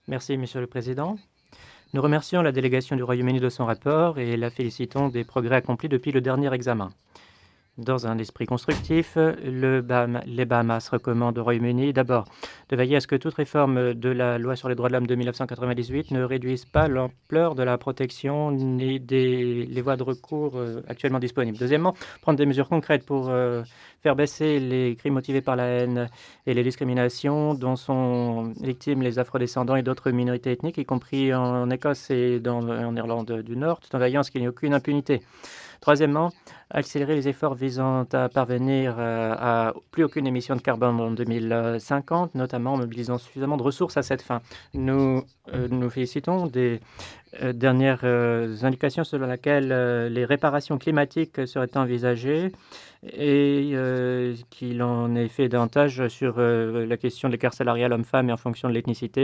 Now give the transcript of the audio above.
Merci, Monsieur le Président. Nous remercions la délégation du Royaume-Uni de son rapport et la félicitons des progrès accomplis depuis le dernier examen. Dans un esprit constructif, les Bahamas recommandent au Royaume-Uni d'abord de veiller à ce que toute réforme de la loi sur les droits de l'homme de 1998 ne réduise pas l'ampleur de la protection ni des les voies de recours actuellement disponibles. Deuxièmement, prendre des mesures concrètes pour faire baisser les crimes motivés par la haine et les discriminations dont sont victimes les afrodescendants et d'autres minorités ethniques, y compris en Écosse et en Irlande du Nord, tout en veillant à ce qu'il n'y ait aucune impunité. Troisièmement, accélérer les efforts visant à parvenir à plus aucune émission de carbone en 2050, notamment en mobilisant suffisamment de ressources à cette fin. Nous félicitons des dernières indications selon lesquelles les réparations climatiques seraient envisagées et qu'il en est fait davantage sur la question de l'écart salarial homme-femme et en fonction de l'ethnicité